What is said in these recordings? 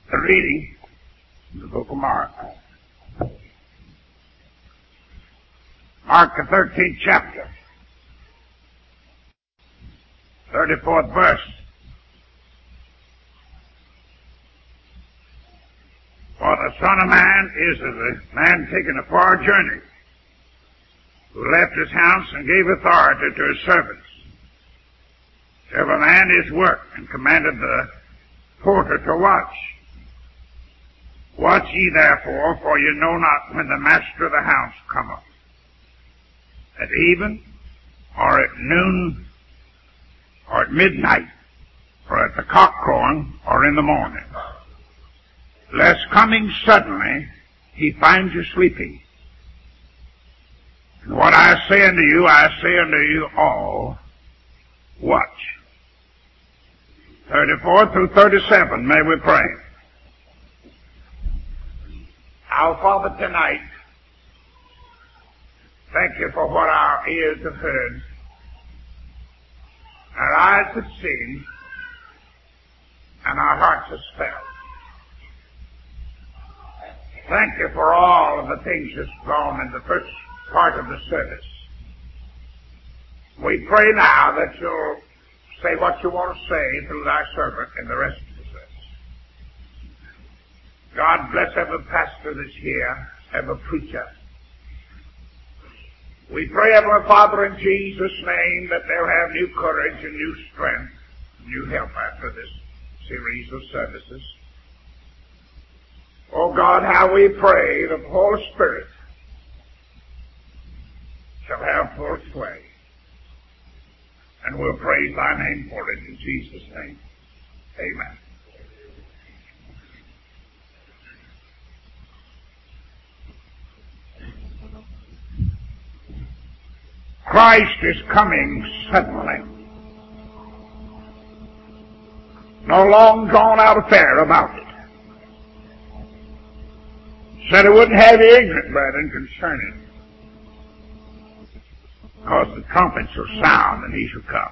The reading in the book of Mark. Mark, the 13th chapter, 34th verse. For the Son of Man is as a man taking a far journey, who left his house and gave authority to his servants, every man his work, and commanded the porter to watch. Watch ye therefore, for you know not when the master of the house cometh, at even, or at noon, or at midnight, or at the cock crowing, or in the morning, lest coming suddenly he find you sleeping. And what I say unto you all, watch. 34 through 37, may we pray. Our Father, tonight, thank you for what our ears have heard, our eyes have seen, and our hearts have felt. Thank you for all of the things that's gone in the first part of the service. We pray now that you'll say what you want to say through thy servant in the rest of the service. God bless every pastor that's here, every preacher. We pray, Heavenly Father, in Jesus' name, that they'll have new courage and new strength, new help after this series of services. Oh God, how we pray that the Holy Spirit shall have full sway. And we'll praise thy name for it in Jesus' name. Amen. Christ is coming suddenly. No long drawn out affair about it. Said he wouldn't have you ignorant, brethren, concerning it. Because the trumpet shall sound and he shall come.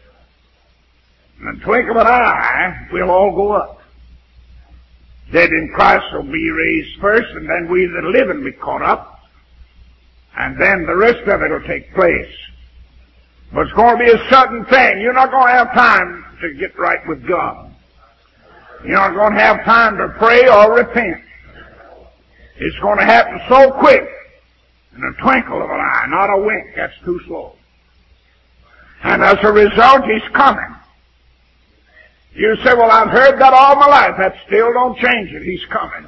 In the twinkle of an eye, we'll all go up. Dead in Christ will be raised first, and then we that live and be caught up. And then the rest of it will take place. But it's going to be a sudden thing. You're not going to have time to get right with God. You're not going to have time to pray or repent. It's going to happen so quick, in a twinkle of an eye, not a wink. That's too slow. And as a result, he's coming. You say, well, I've heard that all my life. That still don't change it. He's coming.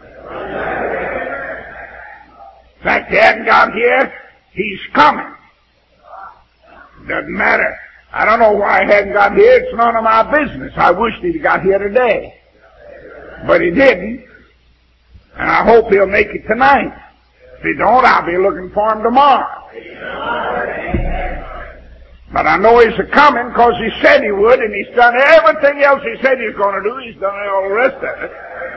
In fact, he hadn't got here. He's coming. Doesn't matter. I don't know why he hadn't got here. It's none of my business. I wished he'd got here today. But he didn't. And I hope he'll make it tonight. If he don't, I'll be looking for him tomorrow. But I know he's a-coming because he said he would, and he's done everything else he said he's going to do. He's done all the rest of it.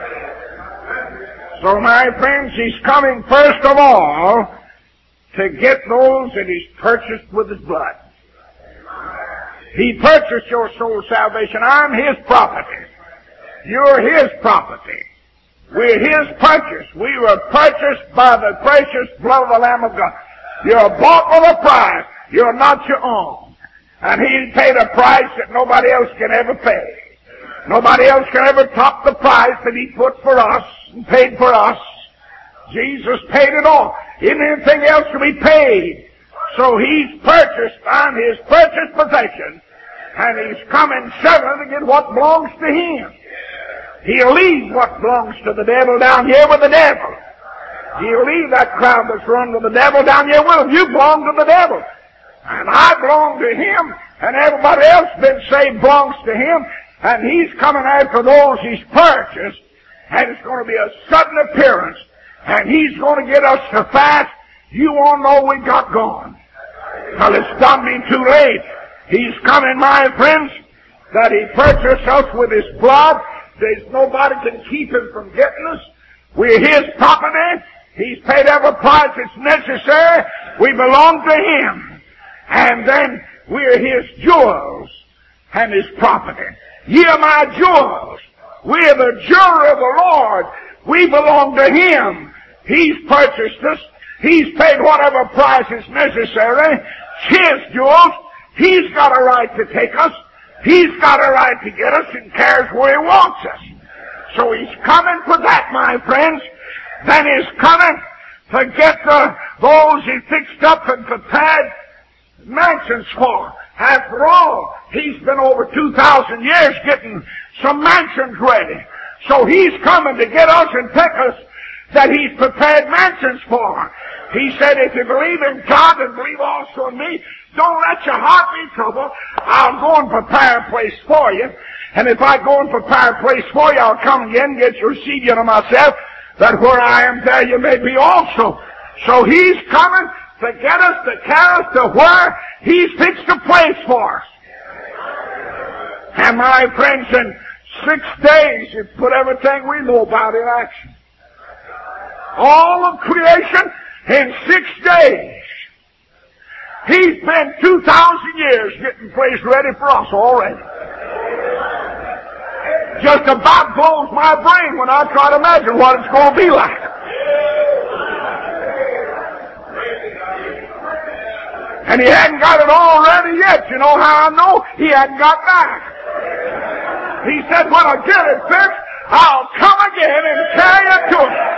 So, my friends, he's coming first of all to get those that he's purchased with his blood. He purchased your soul salvation. I'm his property. You're his property. We're his purchase. We were purchased by the precious blood of the Lamb of God. You're bought with a price. You're not your own. And he paid a price that nobody else can ever pay. Nobody else can ever top the price that he put for us and paid for us. Jesus paid it all. Isn't anything else to be paid? So he's purchased. I'm his purchased possession. And he's coming suddenly to get what belongs to him. He'll leave what belongs to the devil down here with the devil. He'll leave that crowd that's run with the devil down here with him. You belong to the devil. And I belong to him. And everybody else been saved belongs to him. And he's coming after those he's purchased. And it's going to be a sudden appearance. And he's going to get us so fast, you won't know we got gone. Well, it's done me too late. He's coming, my friends, that he purchased us with his blood. There's nobody can keep him from getting us. We're his property. He's paid every price that's necessary. We belong to him. And then we're his jewels and his property. Ye are my jewels. We are the jewelry of the Lord. We belong to Him. He's purchased us. He's paid whatever price is necessary. It's His jewels. He's got a right to take us. He's got a right to get us and cares where He wants us. So He's coming for that, my friends. Then He's coming to get those He fixed up and prepared mansions for. After all, He's been over 2,000 years getting some mansions ready. So He's coming to get us and take us that He's prepared mansions for. He said, if you believe in God and believe also in me, don't let your heart be troubled. I'll go and prepare a place for you. And if I go and prepare a place for you, I'll come again, get you, receive you to myself, that where I am, there you may be also. So He's coming to get us, to carry us to where He's fixed a place for us. And my friends, in 6 days, He put everything we know about in action. All of creation in 6 days. He's been 2,000 years getting place ready for us already. Just about blows my brain when I try to imagine what it's going to be like. And He hadn't got it all ready yet. You know how I know? He hadn't got back. He said, when I get it fixed, I'll come again and carry it to Him.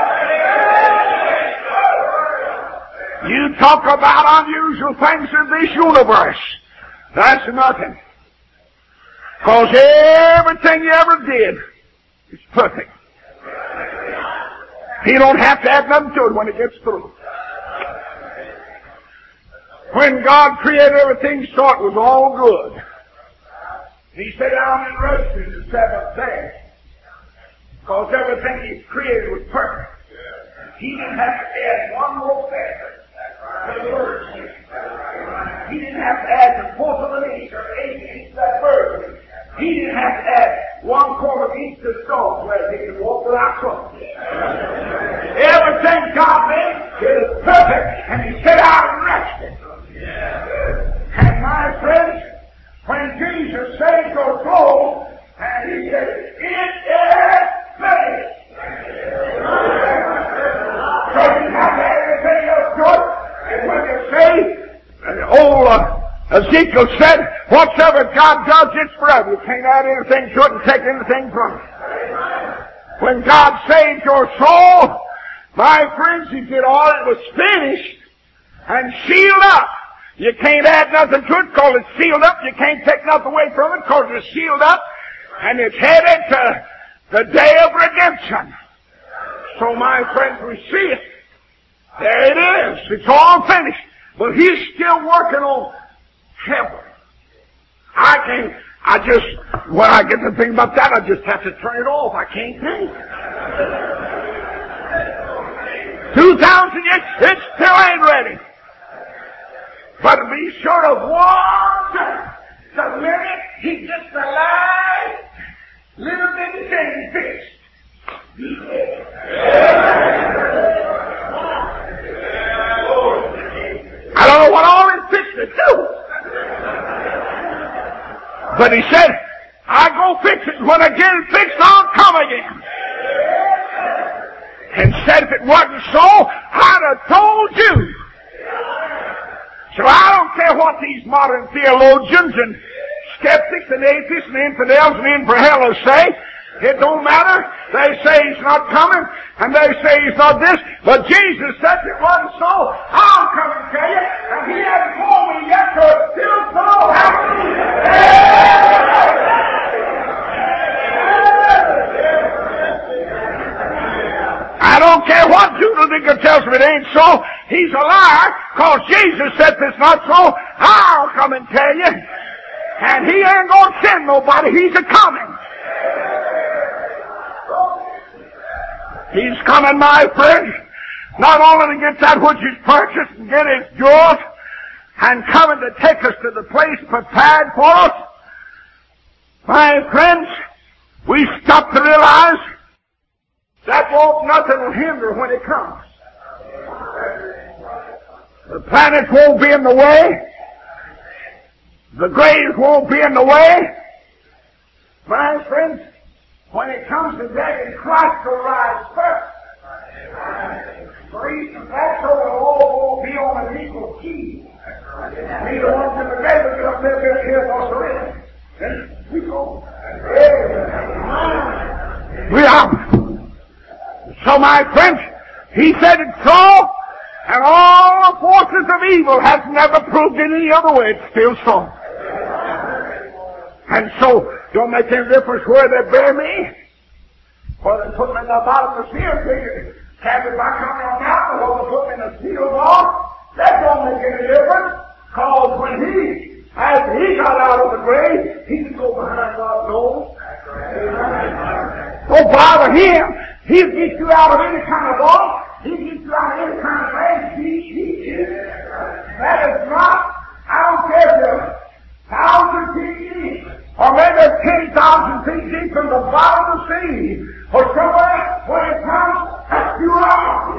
You talk about unusual things in this universe. That's nothing. Because everything you ever did is perfect. He don't have to add nothing to it when it gets through. When God created everything, He saw it was all good. He sat down and rested the seventh day. Because everything He created was perfect. He didn't have to add one more thing. He didn't have to add the fourth of an inch or 8 inches to that bird. He didn't have to add 1/4 inch to the stone where he could walk without trouble. Everything God made is perfect, and He sat out and rested. And my friends, when Jesus saved your soul, and He said, "It is finished." So you have to add anything else to it. And when you say, Ezekiel said, whatsoever God does, it's forever. You can't add anything to it and take anything from it. When God saved your soul, my friends, He did all. It was finished and sealed up. You can't add nothing to it because it's sealed up. You can't take nothing away from it because it's sealed up. And it's headed to the day of redemption. So my friends, we see it. There it is. It's all finished. But He's still working on heaven. When I get to think about that, I just have to turn it off. I can't think. 2,000 years, it still ain't ready. But be sure of one thing. The minute He gets the last little bitty thing fixed, He's dead. I don't know what all He's fixed to do. But He said, I go fix it. When I get it fixed, I'll come again. And said if it wasn't so, I'd have told you. So I don't care what these modern theologians and skeptics and atheists and infidels and infrahellas say. It don't matter. They say He's not coming, and they say He's not this. But Jesus said it wasn't so. I'll come and tell you. And He hasn't told me yet, so it's still so. I don't care what Judah tells me it ain't so. He's a liar, because Jesus said it's not so. I'll come and tell you. And He ain't going to send nobody. He's a-coming. He's coming, my friend, not only to get that which He's purchased and get His jewels, and coming to take us to the place prepared for us. My friends, we stop to realize that nothing will hinder when it comes. The planets won't be in the way. The graves won't be in the way. My friends, when it comes to dead, Christ will rise first. For that's so will be on an equal key. Neither one's in the grave, but get up there, here, also in. Then we go. We are. So, my friends, he said it's so, and all forces of evil has never proved it any other way. It's still so. And so, don't make any difference where they bury me, or they put me in the bottom of the sea, can't be back on the mountain, or they put me in a steel ball. That don't make any difference, because when after he got out of the grave, he could go behind God's nose. Don't bother him. He'll get you out of any kind of ball. He'll get you out of any kind of thing. That is not, I don't care if you're 1,000 feet deep, or maybe 10,000 feet deep from the bottom of the sea, or somewhere when it comes, that's you off.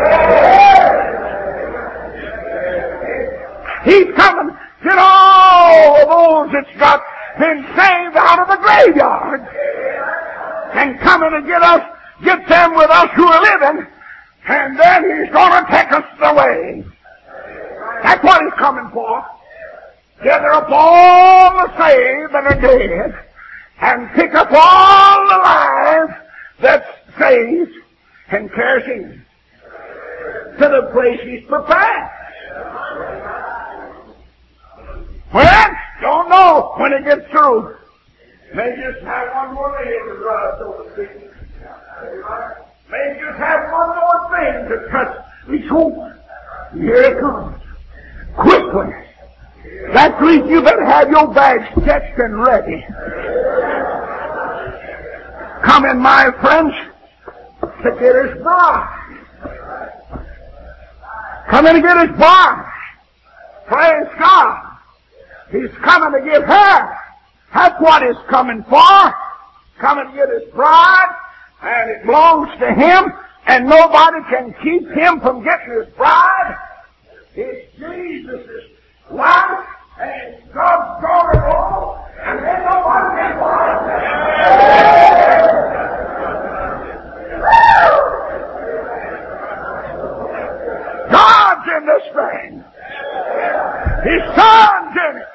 He's coming. Get all of those that's been saved out of the graveyard and coming to get them with us who are living, and then he's going to take us away. That's what he's coming for. Gather up all the saved that are dead and pick up all the lives that's saved and carries in to the place he's prepared. Well, don't know when it gets through. May just have one more day to drive, so to speak. May just have one more thing to touch each home. Here it comes. Quickly. That means you better have your bags sketched and ready. Come in, my friends, to get his bride. Come in to get his bride. Praise God. He's coming to get her. That's what he's coming for. Coming to get his bride, and it belongs to him, and nobody can keep him from getting his bride. It's Jesus' wife, and it's God's daughter-in-law, and then nobody can buy it. God's in this thing. His Son's in it.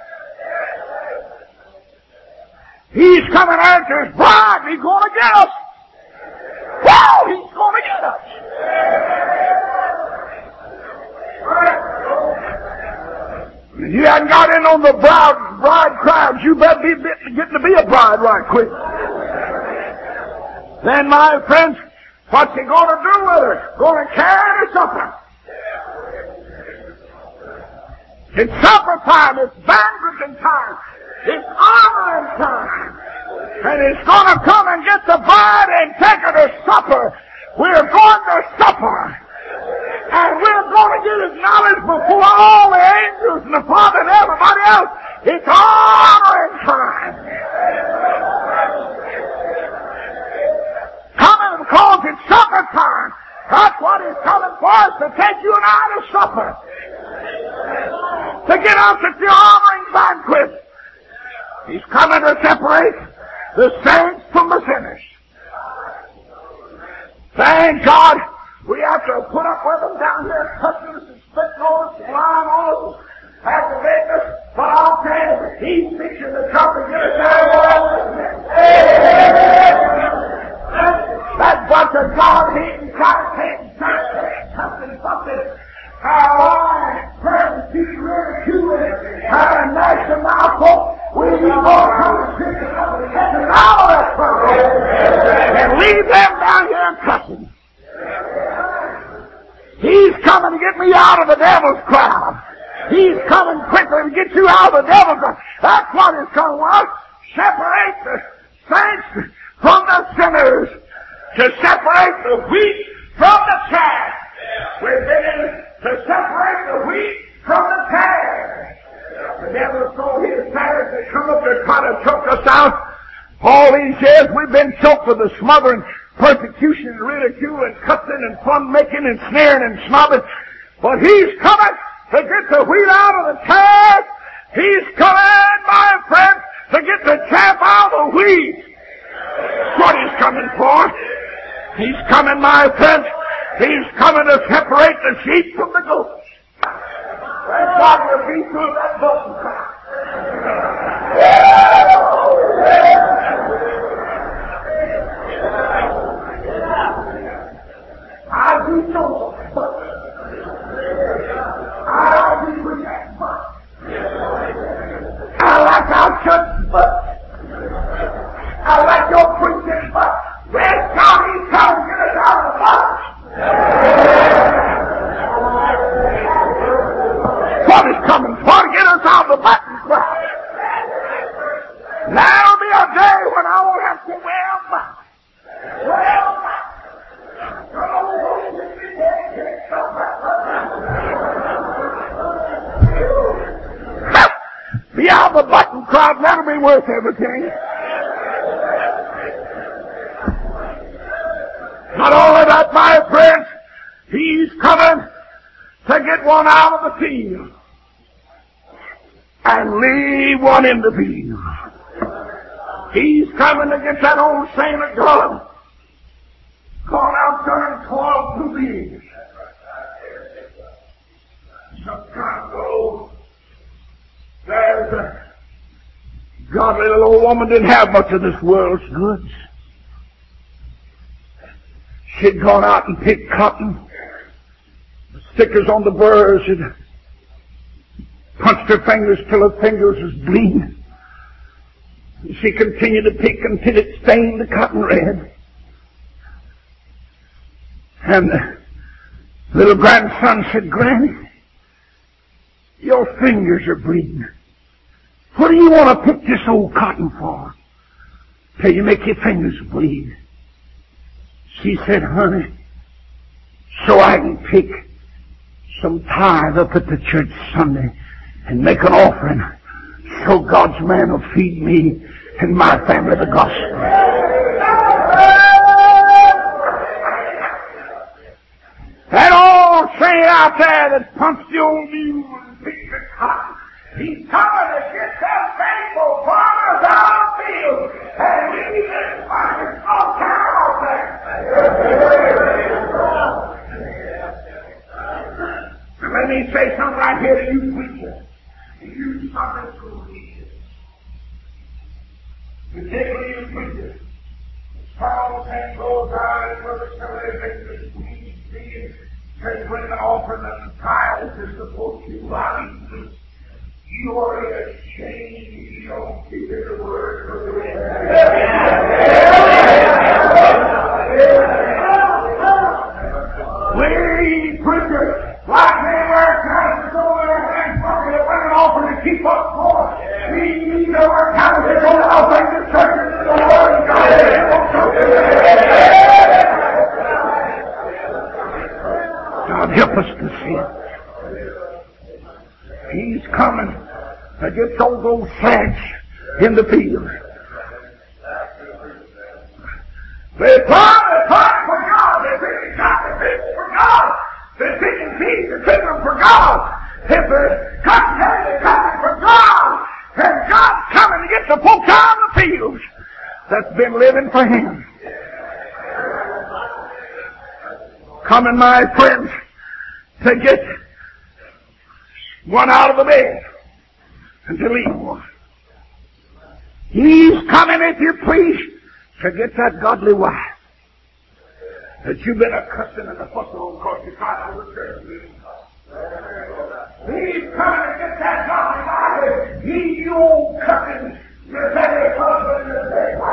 He's coming after his bride. He's going to get us. Wow, he's going to get us. If you hadn't got in on the bride crowds, you better be getting to be a bride right quick. Then, my friends, what's he going to do with her? Going to carry her to supper. It's supper time. It's banqueting time. It's honoring time. And it's going to come and get the bride and take her to supper. We're going to supper. And we're going to get acknowledged before all the angels and the Father and everybody else. It's honoring time. Coming because it's supper time. That's what he's coming for us, to take you and I to supper. To get us at the honoring banquet. He's coming to separate the saints from the sinners. Thank God we have to put up with them down here, touching us and spitting on us and lying on us, aggravating us. But I'll tell you, he's fixing to come and get us down. That bunch of God-hating, God-hating, something. Persecute, ridicule, and gnash them out, folks. We need more conversation and get them out of that trouble and leave them down here and cussing. He's coming to get me out of the devil's crowd. He's coming quickly to get you out of the devil's crowd. That's what he's coming for. Separate the saints from the sinners. To separate the wheat from the chaff. We're beginning to separate the wheat from the tares. The devil stole his tares. They come up to try to choke us out. All these years we've been choked with the smothering, persecution and ridicule and cussing and fun making and snaring and snobbing. But he's coming to get the wheat out of the tares. He's coming, my friends, to get the chaff out of the wheat. That's what he's coming for. He's coming, my friend. He's coming to separate the sheep from the goats. And God will be through that button crowd. I do know that, but I agree with that, but I like our church, but I like your preaching, but where's God? He's trying to get us out of the box. What is coming for? To get us out of the button crowd. There'll be a day when I won't have to wear a box. Be out of the button crowd, that'll be worth everything. Not only that, my friends, he's coming to get one out of the field and leave one in the field. He's coming to get that old saint of God gone out there and toiled through the years. Some time ago, there's a godly little old woman didn't have much of this world's goods. She'd gone out and picked cotton. The stickers on the burrs had punched her fingers till her fingers was bleeding. She continued to pick until it stained the cotton red. And the little grandson said, "Granny, your fingers are bleeding. What do you want to pick this old cotton for? Till you make your fingers bleed." She said, "Honey, so I can pick some tithe up at the church Sunday and make an offering so God's man will feed me and my family the gospel." That old saint out there that pumps the old mule and picks the cotton, he's coming to get them faithful farmers out of the field and leave this fucking small town out there. Let me say something right here to you preachers. You Sunday school teachers. Particularly you preachers. Charles and goes out and Brother Kelly makes the sweet being and bring an offering and tithes is supposed to rise. You are ashamed you don't keep the word of the Lord. We preachers, like the Americans, go there and bring an offering to keep us poor. We need our Americans to go out and the churches in the Word of God. God help us to see it. He's coming to get all those saints in the field. They fight for God. They're picking cotton for God. They're picking peas. They're picking them for God. If they're cutting hay, they're cutting for God. And God's coming to get the folks out of the fields that's been living for Him. Coming, my friends, to get one out of the bed and to leave one. He's coming, if you please, to get that godly wife that you've been a-cussing and a-fussing on because you tried to overturn. He's coming to get that godly wife. You old cussing, rebellious husband and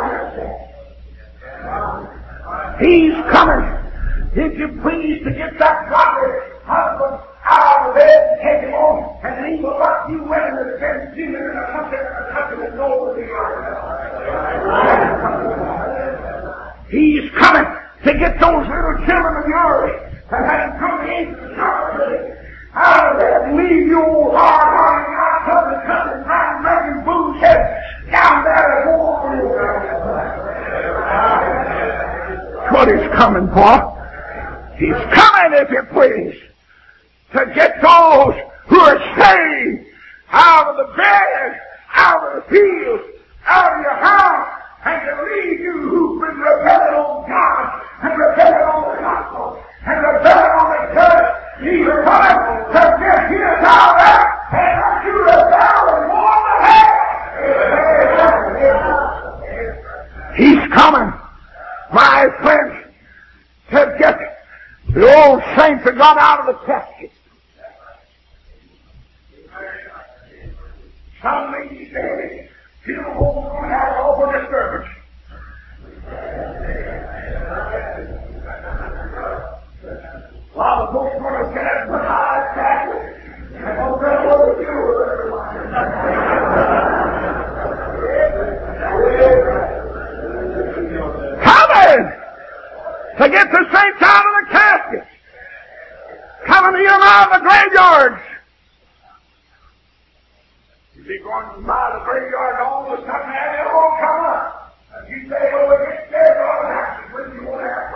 wife. He's coming, if you please, to get that godly husband out of bed and take him on and leave about you women that have been stealing and a-cussing and nobody. He's coming to get those little children of yours that haven't come to age of church out of there and leave you old hard-hearted, not cussing, trying, making booze heads down there at war. That's what he's coming for. He's coming, if you please, to get those who are saved out of the bed, out of the field, out of your house, and to lead you who've been rebelling on God and rebelling on the gospel and rebelling on the church. He's coming to get his out there and let you rebel and more than hell. He's coming, my friends, to get the old saints that got out of the casket. Some ladies say, funeral home's going to have an awful disturbance. While the folks going to get it with eyes back, and don't tell what to do with everyone. Coming to get the saints out of the casket. Coming to them out of the graveyards. You be going by the graveyard and all of a sudden they won't come up. And you say, well, we get scared of all that. When you won't have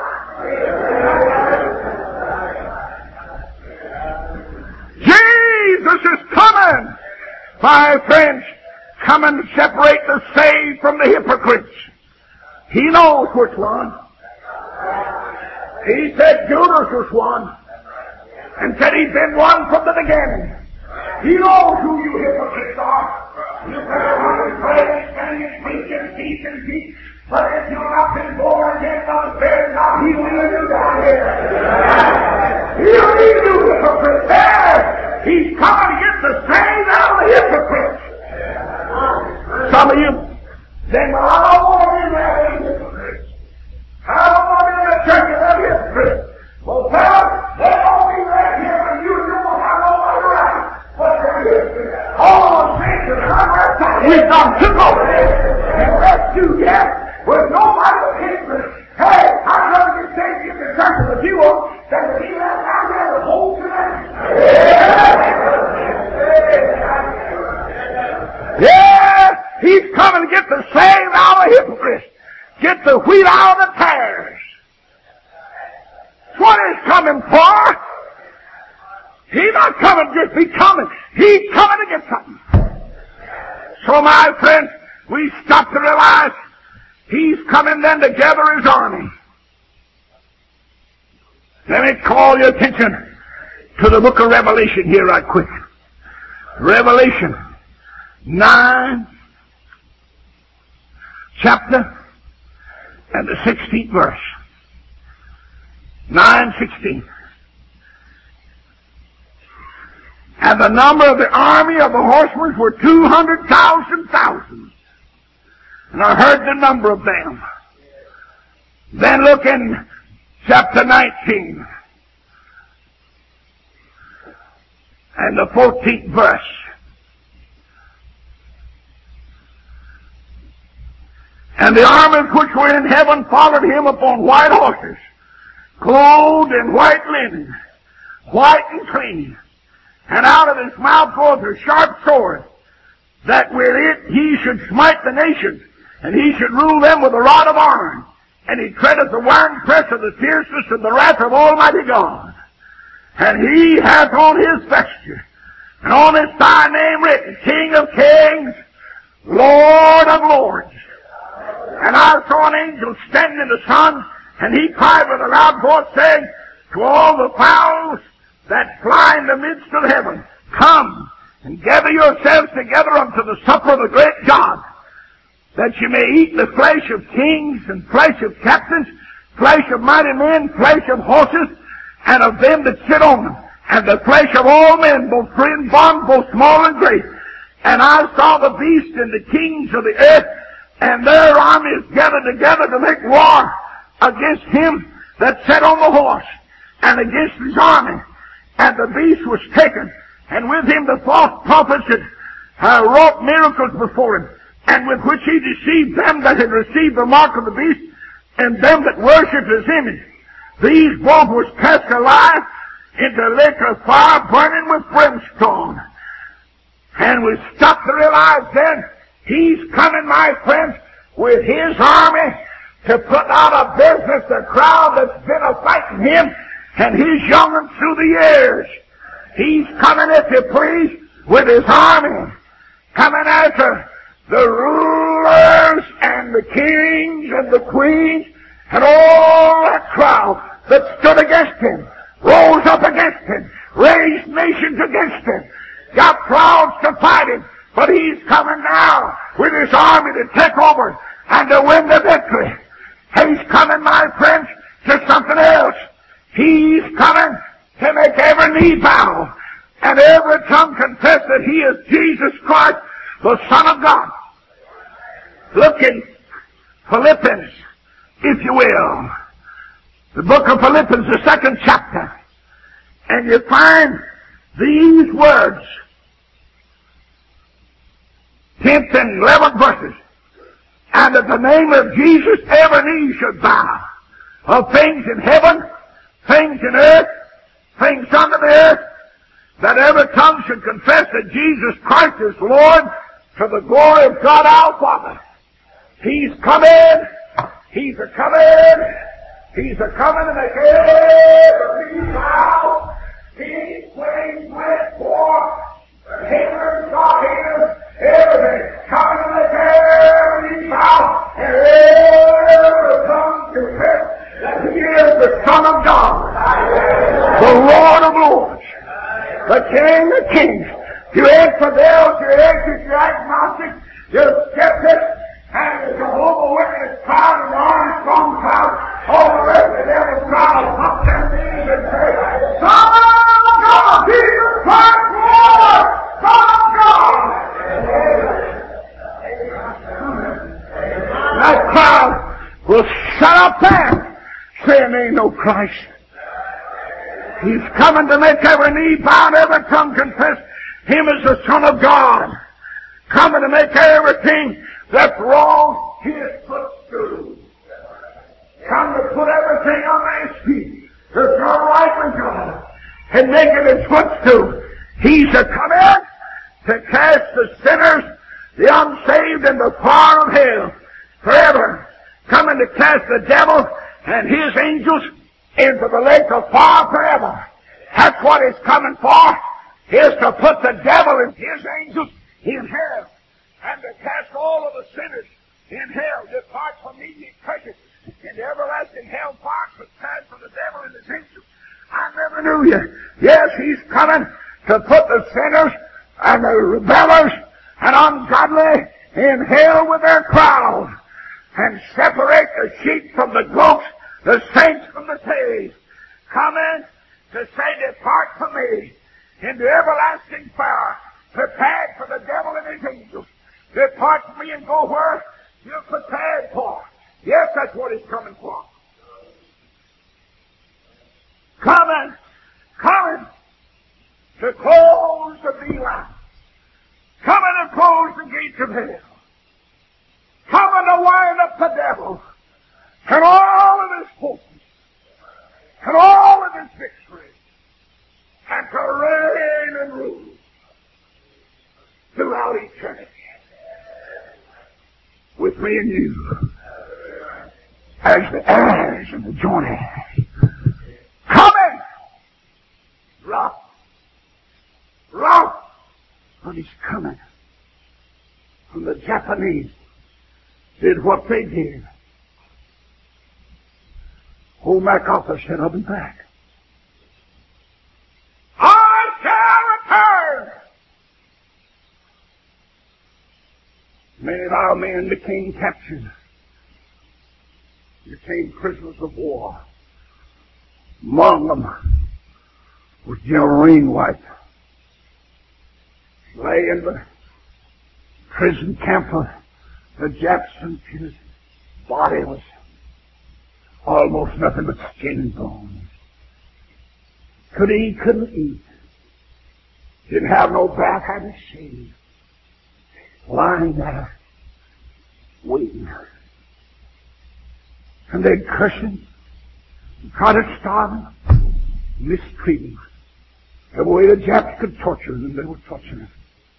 Jesus is coming, my friends. Coming to separate the saved from the hypocrites. He knows which one. He said Judas was one, and said he'd been one from the beginning. He knows who you hypocrites are. You better run and pray and stand and preach and teach and teach. But if you've not been born again by the Spirit, now He'll lead you down here. He'll lead you, hypocrites. There! He's coming to get the saved out of the hypocrites. Some of you say, well, I don't want to be that hypocrite. I don't want to be in the church of that hypocrite. Well, fellas, they won't be right here when you won't have no other right. But they're here. All the saints are unrested. We've done two over there. And rescue yet with nobody but hypocrites. Hey, I'd rather get saved in the church of the few of them than to be left out there the whole tonight. Yeah, He's coming to get the saved out of hypocrites. Get the wheat out of the tares. That's what He's coming for. He's not coming just to be coming. He's coming to get something. So, my friends, we stop to realize He's coming then to gather His army. Let me call your attention to the book of Revelation here right quick. Revelation 9, chapter, and the 16th verse. 9:16. And the number of the army of the horsemen were 200,000. And I heard the number of them. Then look in chapter 19 and the 14th verse. And the armies which were in heaven followed Him upon white horses, clothed in white linen, white and clean. And out of His mouth goeth a sharp sword, that with it He should smite the nations, and He should rule them with a rod of iron. And He treadeth the winepress of the fierceness of the wrath of Almighty God. And He hath on His vesture, and on His thigh name written, King of Kings, Lord of Lords. And I saw an angel standing in the sun, and he cried with a loud voice, saying, to all the fowls that fly in the midst of heaven, come and gather yourselves together unto the supper of the great God, that you may eat the flesh of kings and flesh of captains, flesh of mighty men, flesh of horses, and of them that sit on them, and the flesh of all men, both free and bond, both small and great. And I saw the beast and the kings of the earth, and their armies gathered together to make war against him that sat on the horse, and against his army. And the beast was taken, and with him the false prophets that wrought miracles before him, and with which he deceived them that had received the mark of the beast, and them that worshipped his image. These both was cast alive into a lake of fire burning with brimstone. And we stop to realize then, He's coming, my friends, with His army to put out of business the crowd that's been a-fighting Him and His young'uns through the years. He's coming, if you please, with His army. Coming as the rulers and the kings and the queens and all that crowd that stood against him, rose up against him, raised nations against him, got crowds to fight him. But he's coming now with his army to take over and to win the victory. He's coming, my friends, to something else. He's coming to make every knee bow and every tongue confess that he is Jesus Christ, the Son of God. Look in Philippians, if you will. The book of Philippians, the 2nd chapter. And you find these words. 10th and 11th verses. And at the name of Jesus, every knee should bow. Of things in heaven, things in earth, things under the earth, that every tongue should confess that Jesus Christ is Lord, to the glory of God our Father. He's coming. He's a-coming. He's a-coming to make every knee bow. He's waiting for the haters, God haters, everything. Coming to make every knee bow and every tongue confess that he is the Son of God, the Lord of Lords, the King of Kings. You infidels, you atheists, you agnostics, you skeptics, and the Jehovah Witness crowd and the Armstrong crowd, all the rest of them crowd up their knees and say, Son of God, Jesus Christ, Lord, Son of God. That crowd will shut up there, saying there ain't no Christ. He's coming to make every knee bow and every tongue confess him as the Son of God. Coming to make everything that's wrong his footstool. Come to put everything on his feet that's not right with God and make it his footstool. He's a coming to cast the sinners, the unsaved, in the fire of hell forever. Coming to cast the devil and his angels into the lake of fire forever. That's what he's coming for, is to put the devil and his angels in hell, and to cast all of the sinners in hell. Depart from me, ye cursed, into everlasting hell fire, prepared for the devil and his angels. I never knew you. Yes, he's coming to put the sinners and the rebellers and ungodly in hell with their crowd, and separate the sheep from the goats, the saints from the tares. Coming to say, depart from me into everlasting fire, prepared for the devil and his angels. Depart from me and go where you're prepared for. Yes, that's what he's coming for. Coming to close the beeline. Coming to close the gates of hell. Coming to wind up the devil and all of his forces and all of his victory, and to reign and rule throughout eternity with me and you as the heirs and the joint heirs. Coming! Rough! But he's coming. When the Japanese did what they did, old MacArthur said, I'll be back. I shall return. Many of our men became captured, became prisoners of war. Among them was General Rainwhite. Lay in the prison camp of the Jackson. His body was almost nothing but skin and bones. Couldn't eat. Didn't have no bath, had to shave. Lying there, waiting. And they'd curse him, try to starve him, mistreat him. Every way the Japs could torture him, they were torturing him.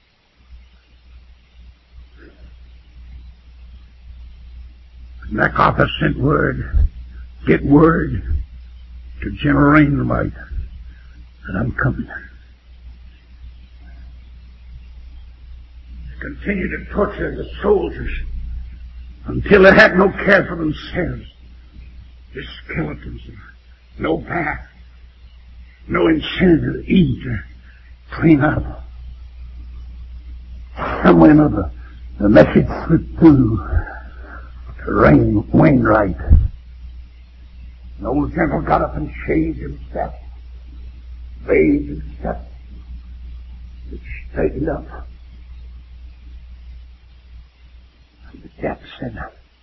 MacArthur sent word, get word to General Rainwhite that I'm coming. continued to torture the soldiers until they had no care for themselves. Just skeletons, no bath, no incentive to eat or clean up. Somewhere or other, the message slipped through to Wainwright. The old general got up and shaved himself, bathed himself, and straightened up. And the death said,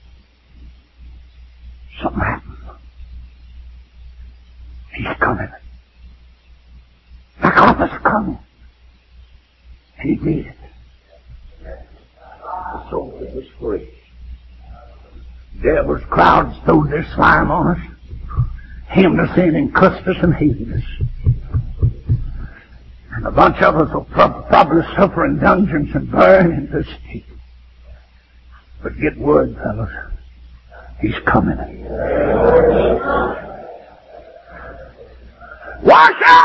something happened. He's coming. MacArthur's coming. And he did. The soldier was free. Devil's crowds throwed their slime on us, hemmed us in and cussed us and hated us. And a bunch of us will probably suffer in dungeons and burn in the stake. But get word, fellas. He's coming. Wash out!